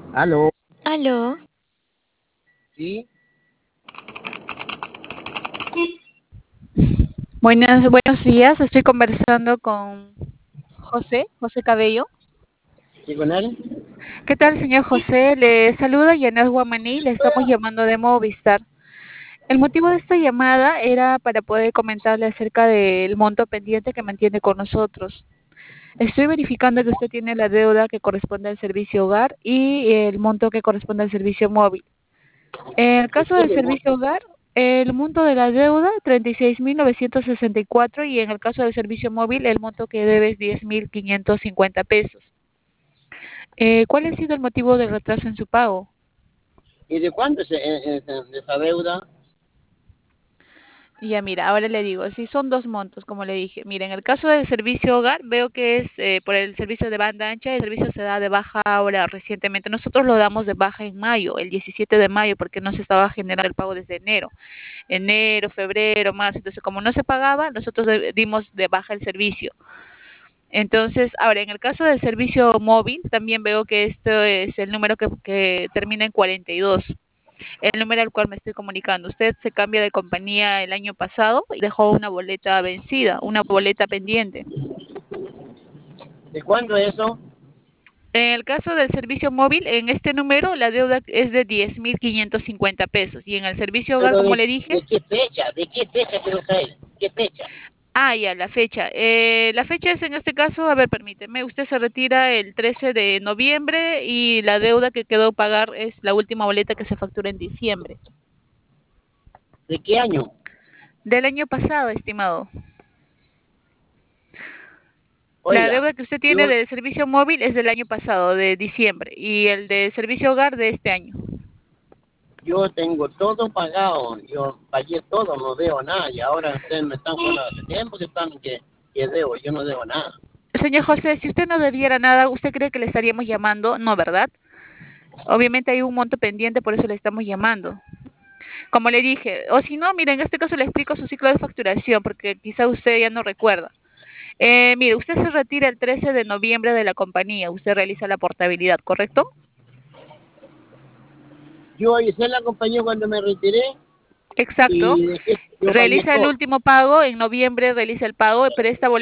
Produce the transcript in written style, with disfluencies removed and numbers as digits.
Aló, Aló, sí, Buenos días, estoy conversando con José Cabello. ¿sí con él? ¿Qué tal, señor José? Le saluda Yanel Guamaní, le estamos llamando de Movistar. El motivo de esta llamada era para poder comentarle acerca del monto pendiente que mantiene con nosotros. Estoy verificando que usted tiene la deuda que corresponde al servicio hogar y el monto que corresponde al servicio móvil. En el ¿De caso qué del le mo- servicio hogar, el monto de la deuda, 36.964, y en el caso del servicio móvil, el monto que debe es 10.550 pesos. ¿Cuál ha sido el motivo del retraso en su pago? ¿Y de cuánto es esa deuda? Ya mira, ahora le digo, sí son dos montos, como le dije. Mira, en el caso del servicio hogar, veo que es por el servicio de banda ancha, el servicio se da de baja ahora recientemente. Nosotros lo damos de baja en mayo, el 17 de mayo, porque no se estaba generando el pago desde enero, febrero, marzo. Entonces, como no se pagaba, nosotros dimos de baja el servicio. Entonces, ahora, en el caso del servicio móvil, también veo que esto es el número que termina en 42, el número al cual me estoy comunicando. Usted se cambia de compañía el año pasado y dejó una boleta vencida, una boleta pendiente. ¿De cuánto es eso? En el caso del servicio móvil, en este número la deuda es de 10.550 pesos. Y en el servicio hogar, Pero como le dije, ¿de qué fecha? ¿De qué fecha quiero saber? ¿Qué fecha? ya, la fecha. La fecha es en este caso, a ver, permíteme, usted se retira el 13 de noviembre y la deuda que quedó pagar es la última boleta que se factura en diciembre. ¿De qué año? Del año pasado, estimado. La Oiga, deuda que usted tiene yo, del servicio móvil es del año pasado, de diciembre, y el de servicio hogar de este año. yo tengo todo pagado, yo pagué todo, no debo nada, y ahora ustedes me están jugando hace tiempo que debo, yo no debo nada. Señor José, si usted no debiera nada, ¿usted cree que le estaríamos llamando? No, ¿verdad? Obviamente hay un monto pendiente, por eso le estamos llamando. Como le dije, o si no, mire, en este caso le explico su ciclo de facturación, porque quizá usted ya no recuerda. Mire, usted se retira el 13 de noviembre de la compañía, usted realiza la portabilidad, ¿correcto? Yo avisé a la compañía cuando me retiré Exacto. y dejé, yo pagué Realiza el todo. último pago, en noviembre realiza el pago, pero esta boleta